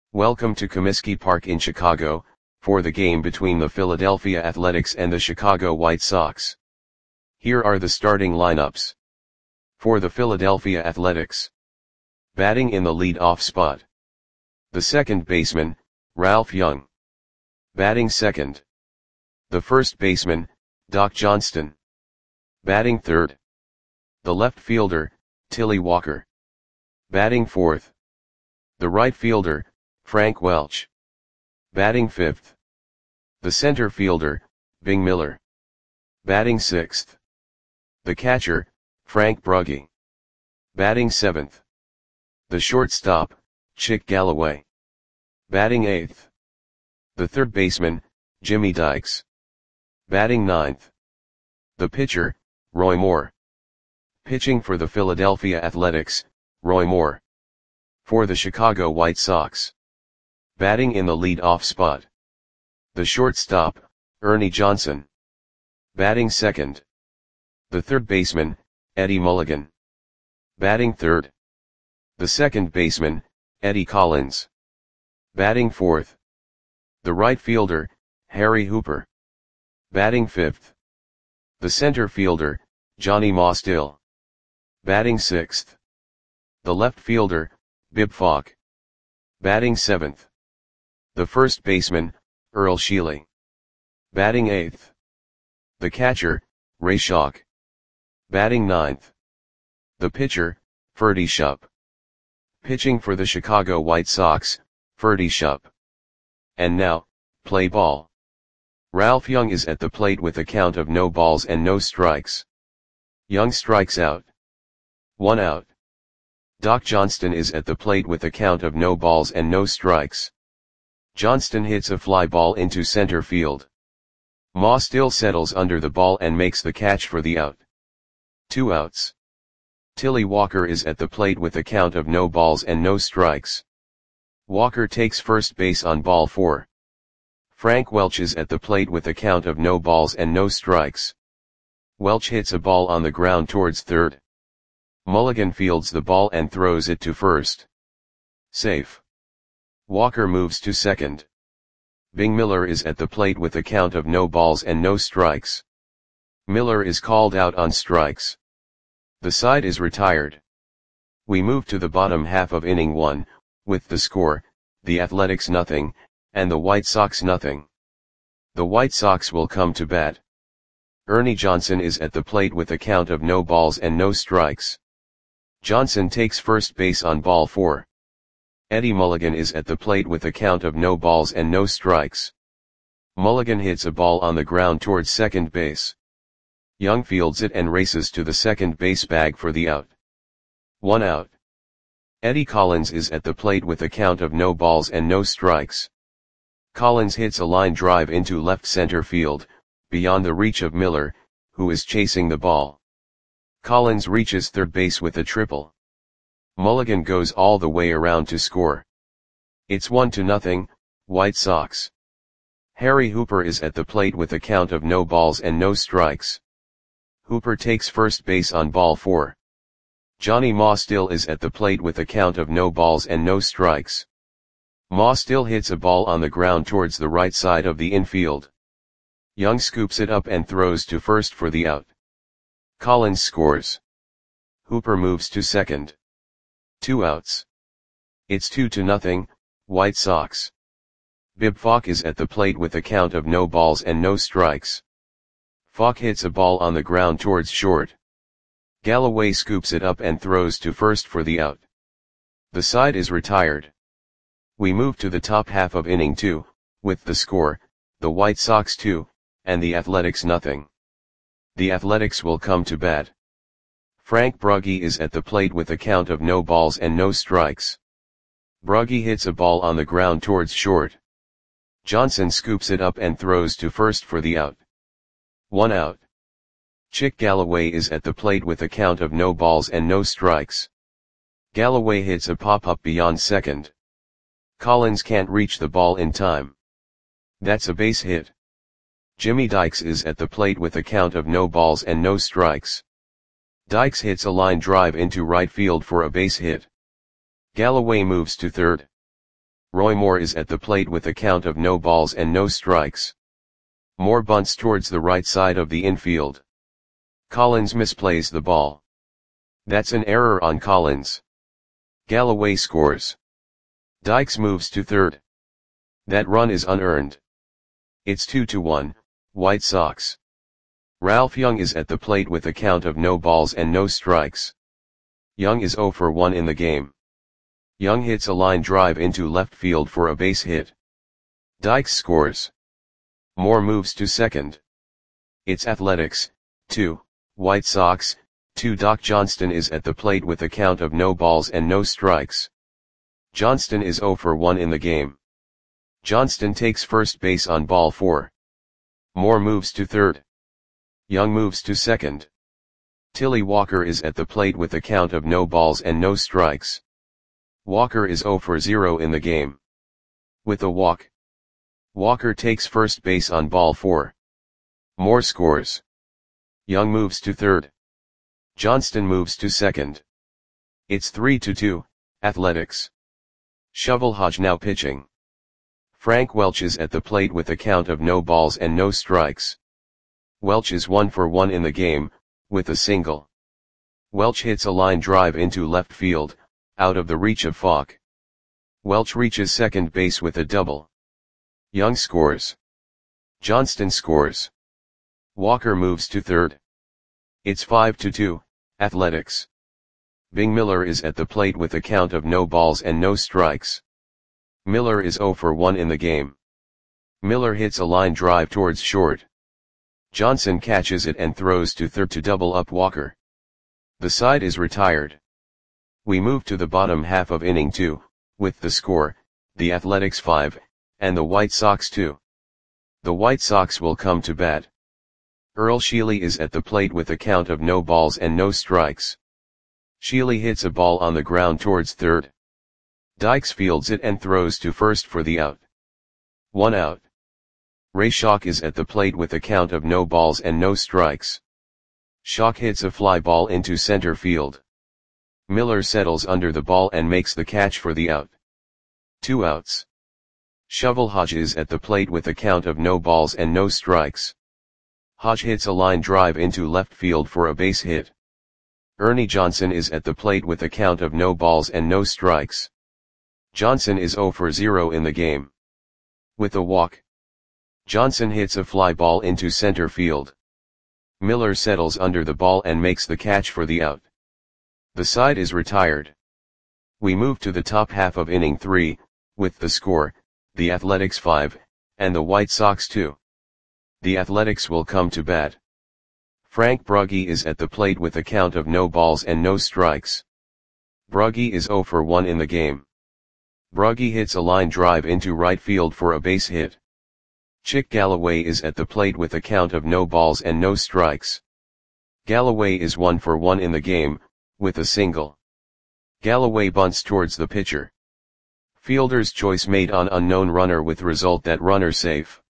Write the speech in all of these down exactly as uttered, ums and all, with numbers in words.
Welcome to Comiskey Park in Chicago, for the game between the Philadelphia Athletics and the Chicago White Sox. Here are the starting lineups. For the Philadelphia Athletics. Batting in the lead-off spot. The second baseman, Ralph Young. Batting second. The first baseman, Doc Johnston. Batting third. The left fielder, Tilly Walker. Batting fourth. The right fielder, Frank Welch. Batting fifth. The center fielder, Bing Miller. Batting sixth. The catcher, Frank Brugge. Batting seventh. The shortstop, Chick Galloway. Batting eighth. The third baseman, Jimmy Dykes. Batting ninth. The pitcher, Roy Moore. Pitching for the Philadelphia Athletics, Roy Moore. For the Chicago White Sox. Batting in the lead-off spot. The shortstop, Ernie Johnson. Batting second. The third baseman, Eddie Mulligan. Batting third. The second baseman, Eddie Collins. Batting fourth. The right fielder, Harry Hooper. Batting fifth. The center fielder, Johnny Mostill. Batting sixth. The left fielder, Bib Falk. Batting seventh. The first baseman, Earl Sheely. Batting eighth. The catcher, Ray Schock. Batting ninth. The pitcher, Ferdy Shupp. Pitching for the Chicago White Sox, Ferdy Shupp. And now, play ball. Ralph Young is at the plate with a count of no balls and no strikes. Young strikes out. One out. Doc Johnston is at the plate with a count of no balls and no strikes. Johnston hits a fly ball into center field. Mostill settles under the ball and makes the catch for the out. Two outs. Tilly Walker is at the plate with a count of no balls and no strikes. Walker takes first base on ball four. Frank Welch is at the plate with a count of no balls and no strikes. Welch hits a ball on the ground towards third. Mulligan fields the ball and throws it to first. Safe. Walker moves to second. Bing Miller is at the plate with a count of no balls and no strikes. Miller is called out on strikes. The side is retired. We move to the bottom half of inning one, with the score, the Athletics nothing, and the White Sox nothing. The White Sox will come to bat. Ernie Johnson is at the plate with a count of no balls and no strikes. Johnson takes first base on ball four. Eddie Mulligan is at the plate with a count of no balls and no strikes. Mulligan hits a ball on the ground towards second base. Young fields it and races to the second base bag for the out. One out. Eddie Collins is at the plate with a count of no balls and no strikes. Collins hits a line drive into left center field, beyond the reach of Miller, who is chasing the ball. Collins reaches third base with a triple. Mulligan goes all the way around to score. It's one to nothing, White Sox. Harry Hooper is at the plate with a count of no balls and no strikes. Hooper takes first base on ball four. Johnny Mostill is at the plate with a count of no balls and no strikes. Mostill hits a ball on the ground towards the right side of the infield. Young scoops it up and throws to first for the out. Collins scores. Hooper moves to second. Two outs. It's two to nothing, White Sox. Bib Falk is at the plate with a count of no balls and no strikes. Falk hits a ball on the ground towards short. Galloway scoops it up and throws to first for the out. The side is retired. We move to the top half of inning two, with the score, the White Sox two, and the Athletics nothing. The Athletics will come to bat. Frank Brugge is at the plate with a count of no balls and no strikes. Brugge hits a ball on the ground towards short. Johnson scoops it up and throws to first for the out. One out. Chick Galloway is at the plate with a count of no balls and no strikes. Galloway hits a pop-up beyond second. Collins can't reach the ball in time. That's a base hit. Jimmy Dykes is at the plate with a count of no balls and no strikes. Dykes hits a line drive into right field for a base hit. Galloway moves to third. Roy Moore is at the plate with a count of no balls and no strikes. Moore bunts towards the right side of the infield. Collins misplays the ball. That's an error on Collins. Galloway scores. Dykes moves to third. That run is unearned. It's two to one, White Sox. Ralph Young is at the plate with a count of no balls and no strikes. Young is zero for one in the game. Young hits a line drive into left field for a base hit. Dykes scores. Moore moves to second. It's Athletics, two, White Sox, two. Doc Johnston is at the plate with a count of no balls and no strikes. Johnston is zero for one in the game. Johnston takes first base on ball four. Moore moves to third. Young moves to second. Tilly Walker is at the plate with a count of no balls and no strikes. Walker is zero for zero in the game. With a walk, Walker takes first base on ball four. Moore scores. Young moves to third. Johnston moves to second. It's three to two, Athletics. Shovel Hodge now pitching. Frank Welch is at the plate with a count of no balls and no strikes. Welch is one for one in the game, with a single. Welch hits a line drive into left field, out of the reach of Falk. Welch reaches second base with a double. Young scores. Johnston scores. Walker moves to third. It's five to two, Athletics. Bing Miller is at the plate with a count of no balls and no strikes. Miller is zero for one in the game. Miller hits a line drive towards short. Johnson catches it and throws to third to double up Walker. The side is retired. We move to the bottom half of inning two, with the score, the Athletics five, and the White Sox two. The White Sox will come to bat. Earl Sheely is at the plate with a count of no balls and no strikes. Sheely hits a ball on the ground towards third. Dykes fields it and throws to first for the out. One out. Ray Schock is at the plate with a count of no balls and no strikes. Schock hits a fly ball into center field. Miller settles under the ball and makes the catch for the out. Two outs. Shovel Hodge is at the plate with a count of no balls and no strikes. Hodge hits a line drive into left field for a base hit. Ernie Johnson is at the plate with a count of no balls and no strikes. Johnson is zero for zero in the game. With a walk, Johnson hits a fly ball into center field. Miller settles under the ball and makes the catch for the out. The side is retired. We move to the top half of inning three, with the score, the Athletics five, and the White Sox two. The Athletics will come to bat. Frank Brugge is at the plate with a count of no balls and no strikes. Brugge is zero for one in the game. Brugge hits a line drive into right field for a base hit. Chick Galloway is at the plate with a count of no balls and no strikes. Galloway is one for one in the game, with a single. Galloway bunts towards the pitcher. Fielder's choice made on unknown runner with result that runner safe.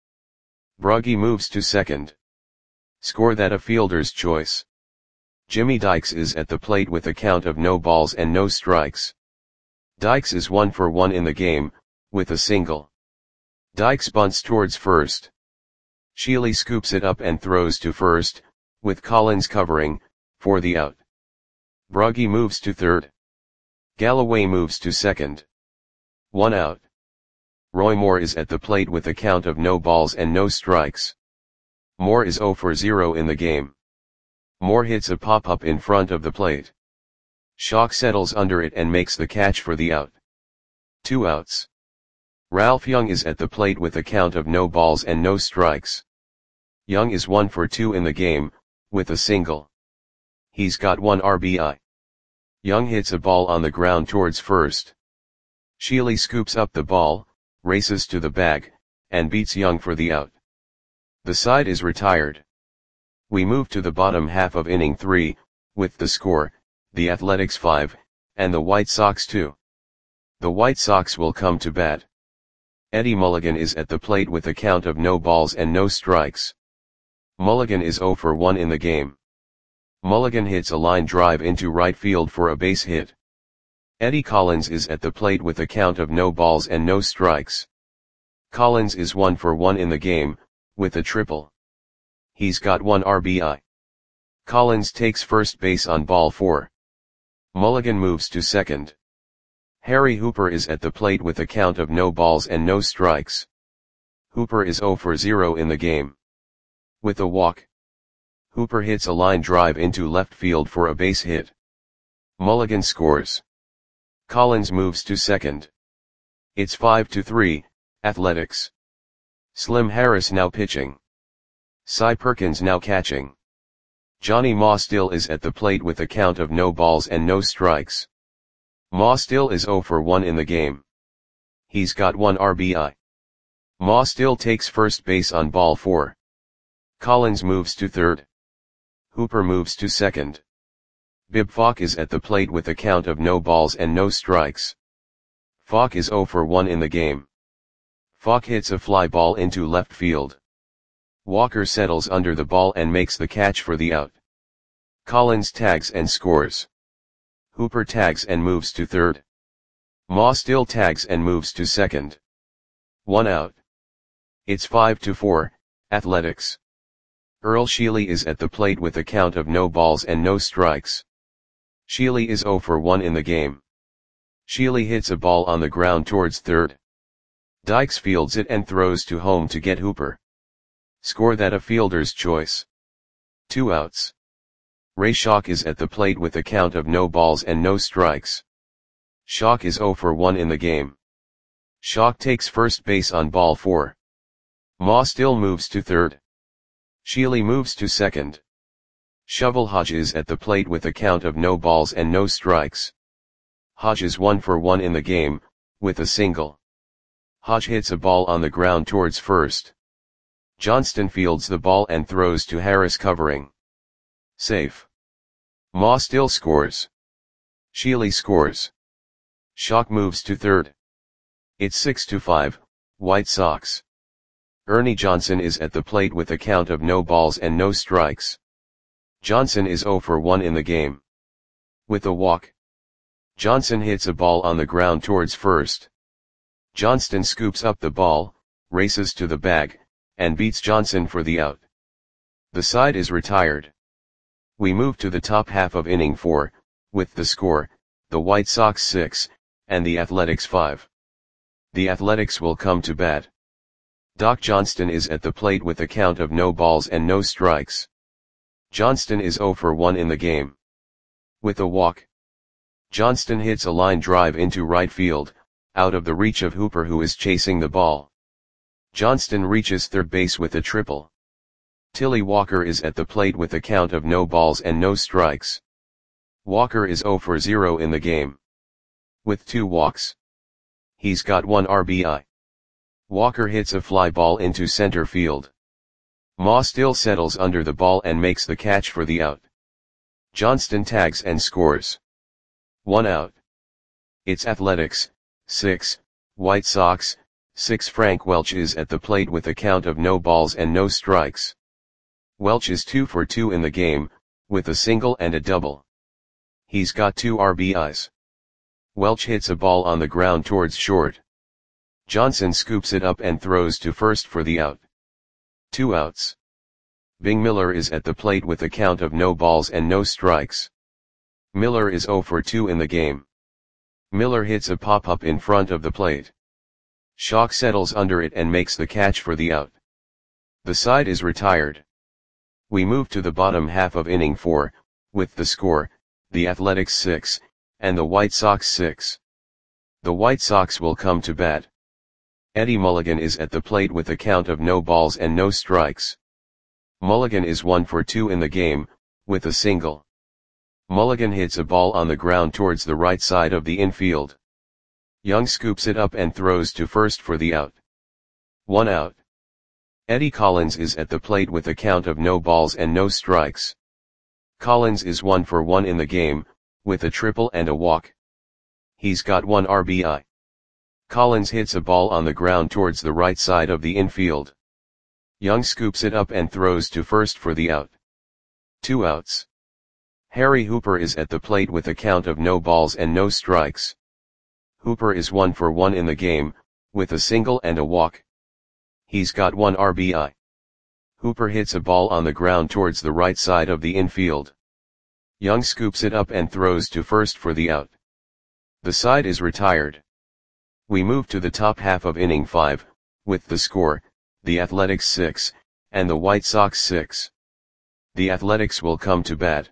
Brugge moves to second. Score that a fielder's choice. Jimmy Dykes is at the plate with a count of no balls and no strikes. Dykes is one for one in the game, with a single. Dykes bunts towards first. Sheely scoops it up and throws to first, with Collins covering, for the out. Brugge moves to third. Galloway moves to second. One out. Roy Moore is at the plate with a count of no balls and no strikes. Moore is zero for zero in the game. Moore hits a pop-up in front of the plate. Schock settles under it and makes the catch for the out. Two outs. Ralph Young is at the plate with a count of no balls and no strikes. Young is one for two in the game, with a single. He's got one R B I. Young hits a ball on the ground towards first. Sheely scoops up the ball, races to the bag, and beats Young for the out. The side is retired. We move to the bottom half of inning three, with the score, the Athletics five, and the White Sox two. The White Sox will come to bat. Eddie Mulligan is at the plate with a count of no balls and no strikes. Mulligan is zero for one in the game. Mulligan hits a line drive into right field for a base hit. Eddie Collins is at the plate with a count of no balls and no strikes. Collins is one for one in the game, with a triple. He's got one R B I. Collins takes first base on ball four. Mulligan moves to second. Harry Hooper is at the plate with a count of no balls and no strikes. Hooper is zero for zero in the game. With a walk, Hooper hits a line drive into left field for a base hit. Mulligan scores. Collins moves to second. It's five to three, Athletics. Slim Harris now pitching. Cy Perkins now catching. Johnny Ma still is at the plate with a count of no balls and no strikes. Ma still is zero for one in the game. He's got one R B I. Ma still takes first base on ball four. Collins moves to third. Hooper moves to second. Bib Falk is at the plate with a count of no balls and no strikes. Falk is zero for one in the game. Falk hits a fly ball into left field. Walker settles under the ball and makes the catch for the out. Collins tags and scores. Hooper tags and moves to third. Ma still tags and moves to second. One out. It's five to four, Athletics. Earl Sheely is at the plate with a count of no balls and no strikes. Sheely is zero for one in the game. Sheely hits a ball on the ground towards third. Dykes fields it and throws to home to get Hooper. Score that a fielder's choice. Two outs. Ray Schock is at the plate with a count of no balls and no strikes. Schock is zero for one in the game. Schock takes first base on ball four. Ma still moves to third. Sheely moves to second. Shovel Hodge is at the plate with a count of no balls and no strikes. Hodge is one for one in the game, with a single. Hodge hits a ball on the ground towards first. Johnston fields the ball and throws to Harris covering. Safe. Ma still scores. Sheely scores. Schock moves to third. It's six to five, White Sox. Ernie Johnson is at the plate with a count of no balls and no strikes. Johnson is zero for one in the game. With a walk, Johnson hits a ball on the ground towards first. Johnston scoops up the ball, races to the bag, and beats Johnson for the out. The side is retired. We move to the top half of inning four, with the score, the White Sox six, and the Athletics five. The Athletics will come to bat. Doc Johnston is at the plate with a count of no balls and no strikes. Johnston is zero for one in the game. With a walk, Johnston hits a line drive into right field, out of the reach of Hooper who is chasing the ball. Johnston reaches third base with a triple. Tilly Walker is at the plate with a count of no balls and no strikes. Walker is zero for zero in the game. With two walks, he's got one R B I. Walker hits a fly ball into center field. Ma still settles under the ball and makes the catch for the out. Johnston tags and scores. One out. It's Athletics, six, White Sox, six. Frank Welch is at the plate with a count of no balls and no strikes. Welch is two for two in the game, with a single and a double. He's got two R B Is. Welch hits a ball on the ground towards short. Johnson scoops it up and throws to first for the out. Two outs. Bing Miller is at the plate with a count of no balls and no strikes. Miller is zero for two in the game. Miller hits a pop-up in front of the plate. Schock settles under it and makes the catch for the out. The side is retired. We move to the bottom half of inning four, with the score, the Athletics six, and the White Sox six. The White Sox will come to bat. Eddie Mulligan is at the plate with a count of no balls and no strikes. Mulligan is one for two in the game, with a single. Mulligan hits a ball on the ground towards the right side of the infield. Young scoops it up and throws to first for the out. One out. Eddie Collins is at the plate with a count of no balls and no strikes. Collins is one for one in the game, with a triple and a walk. He's got one R B I. Collins hits a ball on the ground towards the right side of the infield. Young scoops it up and throws to first for the out. Two outs. Harry Hooper is at the plate with a count of no balls and no strikes. Hooper is one for one in the game, with a single and a walk. He's got one R B I. Hooper hits a ball on the ground towards the right side of the infield. Young scoops it up and throws to first for the out. The side is retired. We move to the top half of inning five, with the score, the Athletics six, and the White Sox six. The Athletics will come to bat.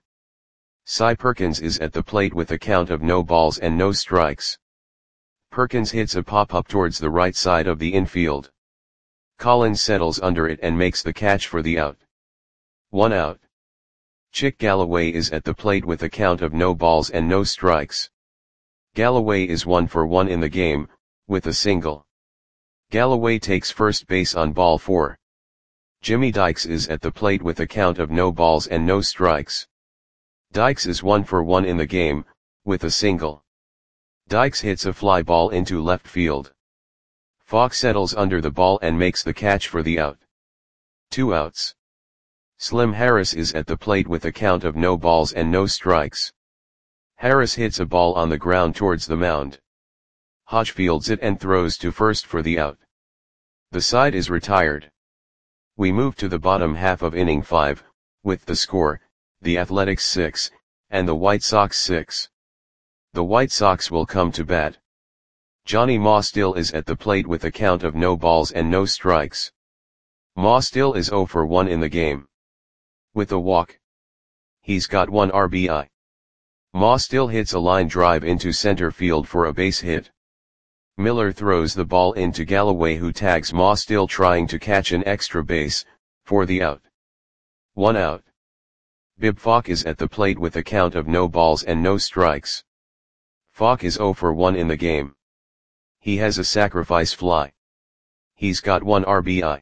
Cy Perkins is at the plate with a count of no balls and no strikes. Perkins hits a pop-up towards the right side of the infield. Collins settles under it and makes the catch for the out. One out. Chick Galloway is at the plate with a count of no balls and no strikes. Galloway is one for one in the game, with a single. Galloway takes first base on ball four. Jimmy Dykes is at the plate with a count of no balls and no strikes. Dykes is one for one in the game, with a single. Dykes hits a fly ball into left field. Falk settles under the ball and makes the catch for the out. Two outs. Slim Harris is at the plate with a count of no balls and no strikes. Harris hits a ball on the ground towards the mound. Hodge fields it and throws to first for the out. The side is retired. We move to the bottom half of inning five, with the score, the Athletics six, and the White Sox six. The White Sox will come to bat. Johnny Maustill is at the plate with a count of no balls and no strikes. Maustill is zero for one in the game. With a walk. He's got one R B I. Maustill hits a line drive into center field for a base hit. Miller throws the ball into Galloway, who tags Maustill trying to catch an extra base, for the out. One out. Bib Falk is at the plate with a count of no balls and no strikes. Falk is zero for one in the game. He has a sacrifice fly. He's got one R B I.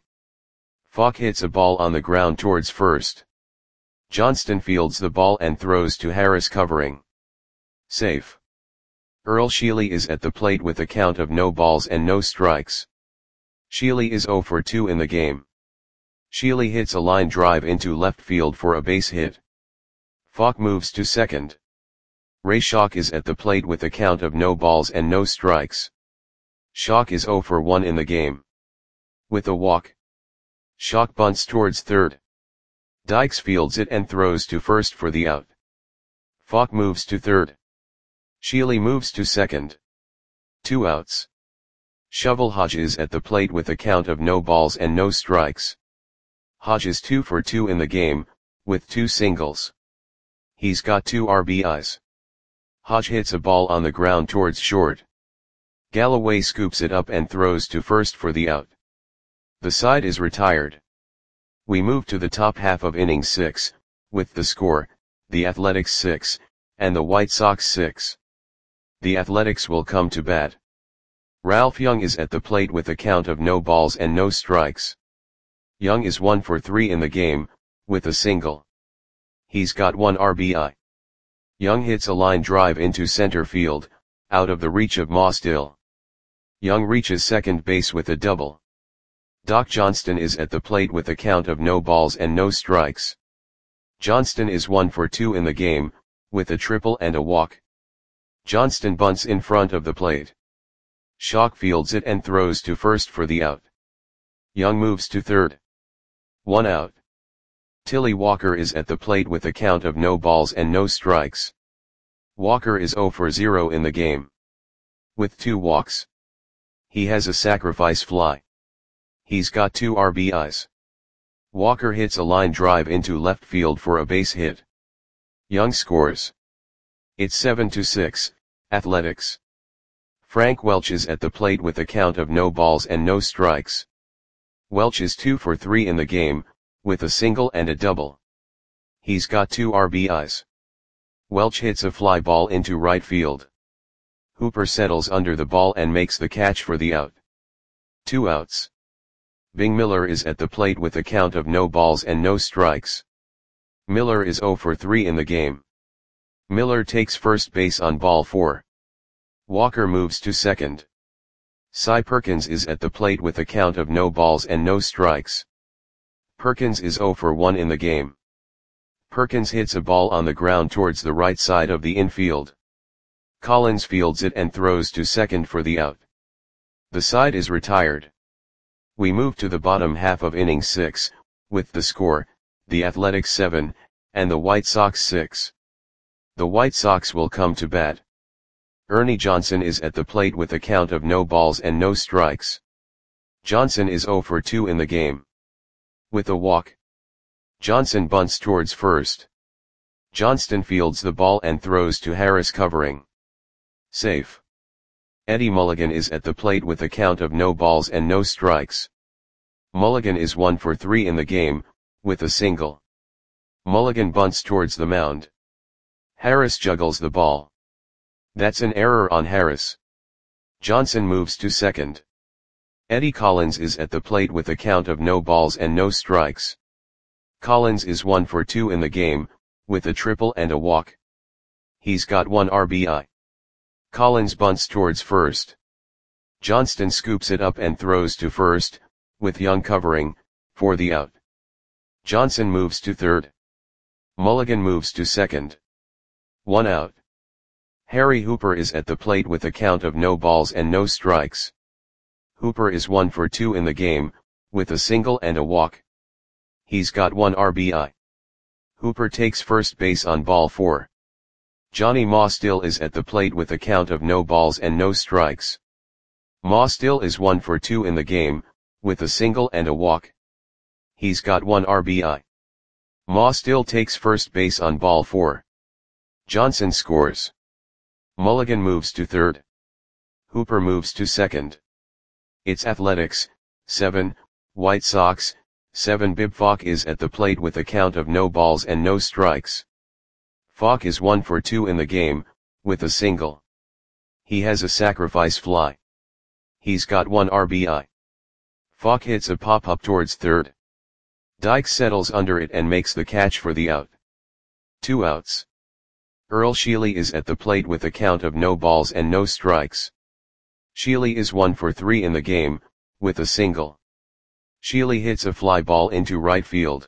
Falk hits a ball on the ground towards first. Johnston fields the ball and throws to Harris covering. Safe. Earl Sheely is at the plate with a count of no balls and no strikes. Sheely is zero for two in the game. Sheely hits a line drive into left field for a base hit. Falk moves to second. Ray Schock is at the plate with a count of no balls and no strikes. Schock is zero for one in the game. With a walk. Schock bunts towards third. Dykes fields it and throws to first for the out. Falk moves to third. Sheely moves to second. Two outs. Shovel Hodge is at the plate with a count of no balls and no strikes. Hodge is two for two in the game, with two singles. He's got two R B Is. Hodge hits a ball on the ground towards short. Galloway scoops it up and throws to first for the out. The side is retired. We move to the top half of inning six, with the score, the Athletics six, and the White Sox six. The Athletics will come to bat. Ralph Young is at the plate with a count of no balls and no strikes. Young is one for three in the game, with a single. He's got one R B I. Young hits a line drive into center field, out of the reach of Maustill. Young reaches second base with a double. Doc Johnston is at the plate with a count of no balls and no strikes. Johnston is one for two in the game, with a triple and a walk. Johnston bunts in front of the plate. Schock fields it and throws to first for the out. Young moves to third. One out. Tilly Walker is at the plate with a count of no balls and no strikes. Walker is zero for zero in the game. With two walks. He has a sacrifice fly. He's got two R B Is. Walker hits a line drive into left field for a base hit. Young scores. It's seven to six, Athletics. Frank Welch is at the plate with a count of no balls and no strikes. Welch is two for three in the game, with a single and a double. He's got two R B Is. Welch hits a fly ball into right field. Hooper settles under the ball and makes the catch for the out. Two outs. Bing Miller is at the plate with a count of no balls and no strikes. Miller is zero for three in the game. Miller takes first base on ball four. Walker moves to second. Cy Perkins is at the plate with a count of no balls and no strikes. Perkins is zero for one in the game. Perkins hits a ball on the ground towards the right side of the infield. Collins fields it and throws to second for the out. The side is retired. We move to the bottom half of inning six, with the score, the Athletics seven, and the White Sox six. The White Sox will come to bat. Ernie Johnson is at the plate with a count of no balls and no strikes. Johnson is oh for two in the game. With a walk. Johnson bunts towards first. Johnston fields the ball and throws to Harris covering. Safe. Eddie Mulligan is at the plate with a count of no balls and no strikes. Mulligan is one for three in the game, with a single. Mulligan bunts towards the mound. Harris juggles the ball. That's an error on Harris. Johnson moves to second. Eddie Collins is at the plate with a count of no balls and no strikes. Collins is one for two in the game, with a triple and a walk. He's got one R B I. Collins bunts towards first. Johnston scoops it up and throws to first, with Young covering, for the out. Johnson moves to third. Mulligan moves to second. One out. Harry Hooper is at the plate with a count of no balls and no strikes. Hooper is one for two in the game, with a single and a walk. He's got one R B I. Hooper takes first base on ball four. Johnny Ma still is at the plate with a count of no balls and no strikes. Ma still is one for two in the game, with a single and a walk. He's got one R B I. Ma still takes first base on ball four. Johnson scores. Mulligan moves to third. Hooper moves to second. It's Athletics, seven, White Sox, seven. Bib Falk is at the plate with a count of no balls and no strikes. Falk is one for two in the game, with a single. He has a sacrifice fly. He's got one R B I. Falk hits a pop-up towards third. Dykes settles under it and makes the catch for the out. Two outs. Earl Sheely is at the plate with a count of no balls and no strikes. Sheely is one for three in the game, with a single. Sheely hits a fly ball into right field.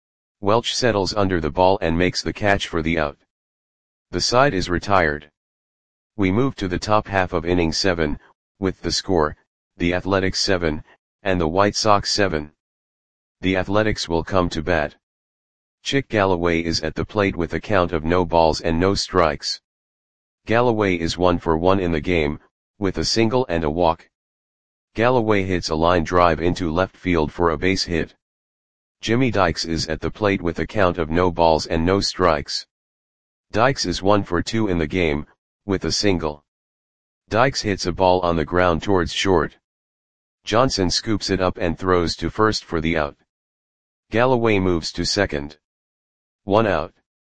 Welch settles under the ball and makes the catch for the out. The side is retired. We move to the top half of inning seven, with the score, the Athletics seven, and the White Sox seven. The Athletics will come to bat. Chick Galloway is at the plate with a count of no balls and no strikes. Galloway is one for one in the game, with a single and a walk. Galloway hits a line drive into left field for a base hit. Jimmy Dykes is at the plate with a count of no balls and no strikes. Dykes is one for two in the game, with a single. Dykes hits a ball on the ground towards short. Johnson scoops it up and throws to first for the out. Galloway moves to second. One out.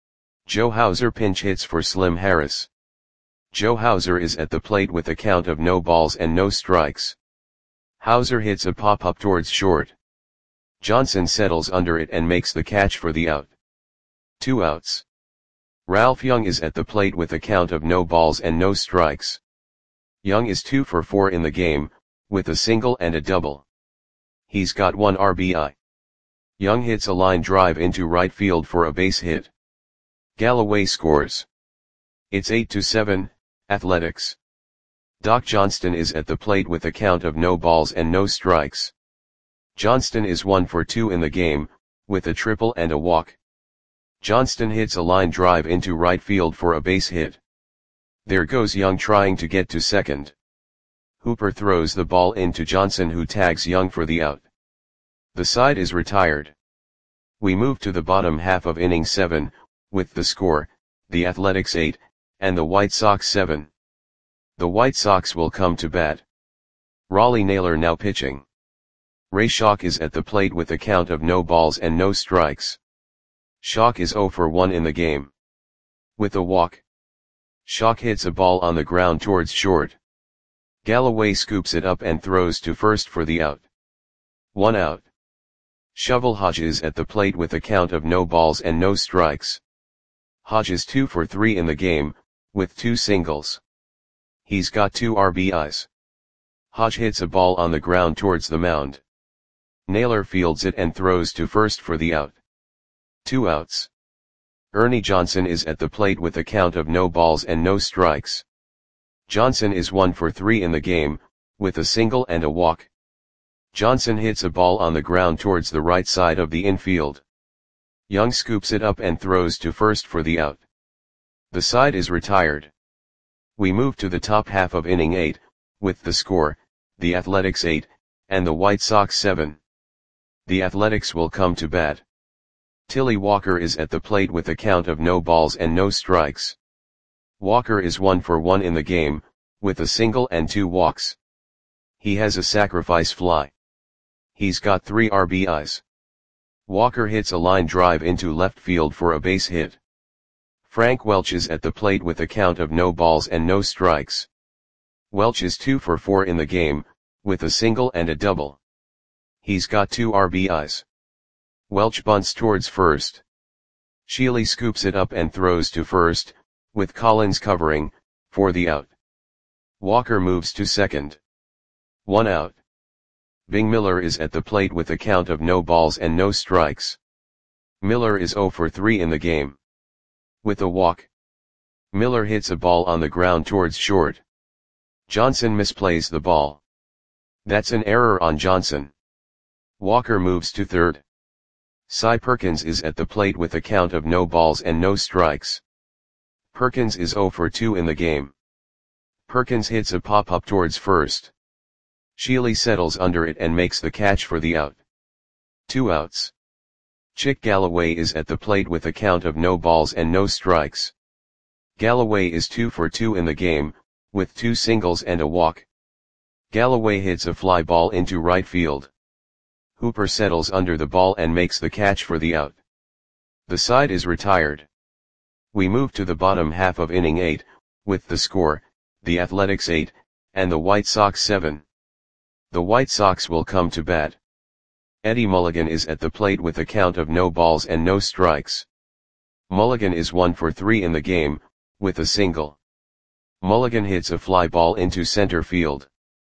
Joe Hauser pinch hits for Slim Harris. Joe Hauser is at the plate with a count of no balls and no strikes. Hauser hits a pop-up towards short. Johnson settles under it and makes the catch for the out. Two outs. Ralph Young is at the plate with a count of no balls and no strikes. Young is two for four in the game, with a single and a double. He's got one R B I. Young hits a line drive into right field for a base hit. Galloway scores. It's eight to seven, Athletics. Doc Johnston is at the plate with a count of no balls and no strikes. Johnston is one for two in the game, with a triple and a walk. Johnston hits a line drive into right field for a base hit. There goes Young trying to get to second. Hooper throws the ball into Johnson, who tags Young for the out. The side is retired. We move to the bottom half of inning seven, with the score, the Athletics eight, and the White Sox seven. The White Sox will come to bat. Raleigh Naylor now pitching. Ray Schalk is at the plate with a count of no balls and no strikes. Schalk is oh for one in the game. With a walk. Schalk hits a ball on the ground towards short. Galloway scoops it up and throws to first for the out. One out. Shovel Hodge is at the plate with a count of no balls and no strikes. Hodge is two for three in the game, with two singles. He's got two R B Is. Hodge hits a ball on the ground towards the mound. Naylor fields it and throws to first for the out. Two outs. Ernie Johnson is at the plate with a count of no balls and no strikes. Johnson is one for three in the game, with a single and a walk. Johnson hits a ball on the ground towards the right side of the infield. Young scoops it up and throws to first for the out. The side is retired. We move to the top half of inning eight, with the score, the Athletics eight, and the White Sox seven. The Athletics will come to bat. Tilly Walker is at the plate with a count of no balls and no strikes. Walker is one for one in the game, with a single and two walks. He has a sacrifice fly. He's got three R B Is. Walker hits a line drive into left field for a base hit. Frank Welch is at the plate with a count of no balls and no strikes. Welch is two for four in the game, with a single and a double. He's got two R B Is. Welch bunts towards first. Sheely scoops it up and throws to first, with Collins covering, for the out. Walker moves to second. One out. Bing Miller is at the plate with a count of no balls and no strikes. Miller is zero for three in the game. With a walk. Miller hits a ball on the ground towards short. Johnson misplays the ball. That's an error on Johnson. Walker moves to third. Cy Perkins is at the plate with a count of no balls and no strikes. Perkins is zero for two in the game. Perkins hits a pop-up towards first. Sheely settles under it and makes the catch for the out. Two outs. Chick Galloway is at the plate with a count of no balls and no strikes. Galloway is two for two in the game, with two singles and a walk. Galloway hits a fly ball into right field. Hooper settles under the ball and makes the catch for the out. The side is retired. We move to the bottom half of inning eight, with the score, the Athletics eight, and the White Sox seven. The White Sox will come to bat. Eddie Mulligan is at the plate with a count of no balls and no strikes. Mulligan is one for three in the game, with a single. Mulligan hits a fly ball into center field.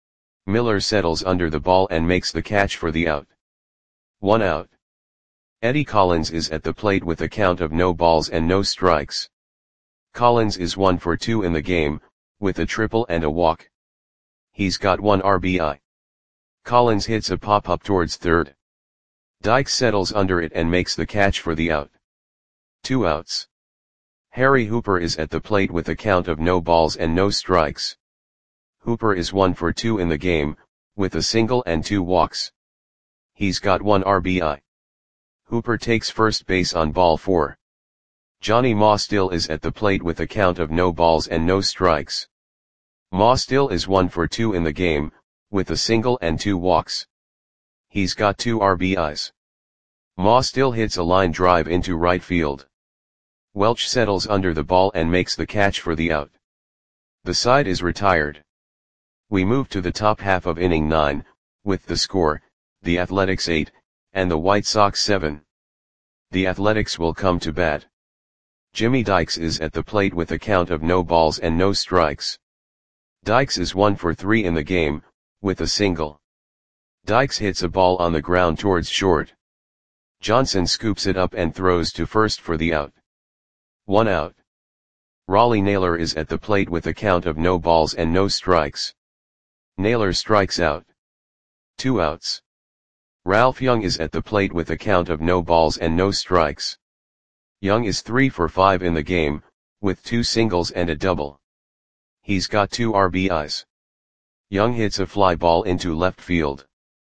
Miller settles under the ball and makes the catch for the out. One out. Eddie Collins is at the plate with a count of no balls and no strikes. Collins is one for two in the game, with a triple and a walk. He's got one R B I. Collins hits a pop-up towards third. Dykes settles under it and makes the catch for the out. Two outs. Harry Hooper is at the plate with a count of no balls and no strikes. Hooper is one for two in the game, with a single and two walks. He's got one R B I. Hooper takes first base on ball four. Johnny Maustill is at the plate with a count of no balls and no strikes. Maustill is one for two in the game, with a single and two walks. He's got two R B Is. Maustill hits a line drive into right field. Welch settles under the ball and makes the catch for the out. The side is retired. We move to the top half of inning nine, with the score, the Athletics eight, and the White Sox seven. The Athletics will come to bat. Jimmy Dykes is at the plate with a count of no balls and no strikes. Dykes is one for three in the game, with a single. Dykes hits a ball on the ground towards short. Johnson scoops it up and throws to first for the out. One out. Raleigh Naylor is at the plate with a count of no balls and no strikes. Naylor strikes out. Two outs. Ralph Young is at the plate with a count of no balls and no strikes. Young is three for five in the game, with two singles and a double. He's got two R B Is. Young hits a fly ball into left field.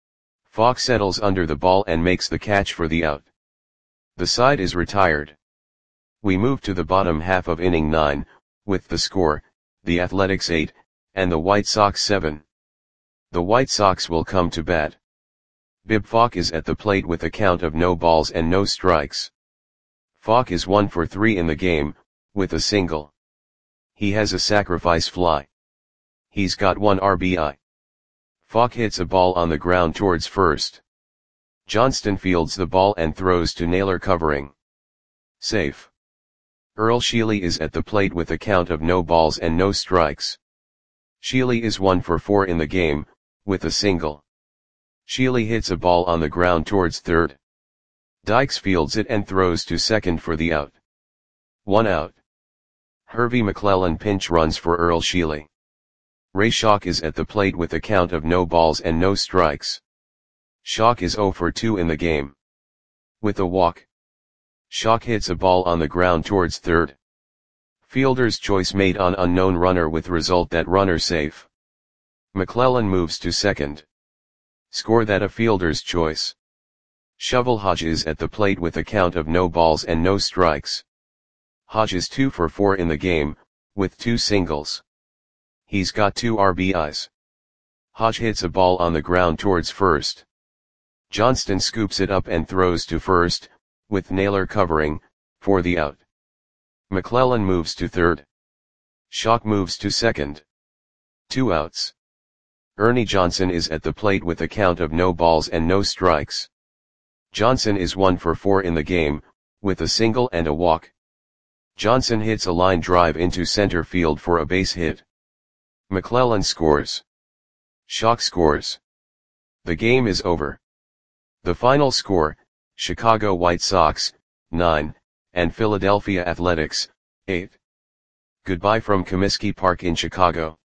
Fox settles under the ball and makes the catch for the out. The side is retired. We move to the bottom half of inning nine, with the score, the Athletics eight, and the White Sox seven. The White Sox will come to bat. Bib Falk is at the plate with a count of no balls and no strikes. Falk is one for three in the game, with a single. He has a sacrifice fly. He's got one R B I. Falk hits a ball on the ground towards first. Johnston fields the ball and throws to Naylor covering. Safe. Earl Sheely is at the plate with a count of no balls and no strikes. Sheely is one for four in the game, with a single. Sheely hits a ball on the ground towards third. Dykes fields it and throws to second for the out. One out. Hervey McClellan pinch runs for Earl Sheely. Ray Schock is at the plate with a count of no balls and no strikes. Schock is zero for two in the game. With a walk, Schock hits a ball on the ground towards third. Fielder's choice made on unknown runner with result that runner safe. McClellan moves to second. Score that a fielder's choice. Shovel Hodge is at the plate with a count of no balls and no strikes. Hodge is two for four in the game, with two singles. He's got two R B Is. Hodge hits a ball on the ground towards first. Johnston scoops it up and throws to first, with Naylor covering, for the out. McClellan moves to third. Schock moves to second. Two outs. Ernie Johnson is at the plate with a count of no balls and no strikes. Johnson is one for four in the game, with a single and a walk. Johnson hits a line drive into center field for a base hit. McClellan scores. Schock scores. The game is over. The final score, Chicago White Sox, nine, and Philadelphia Athletics, eight. Goodbye from Comiskey Park in Chicago.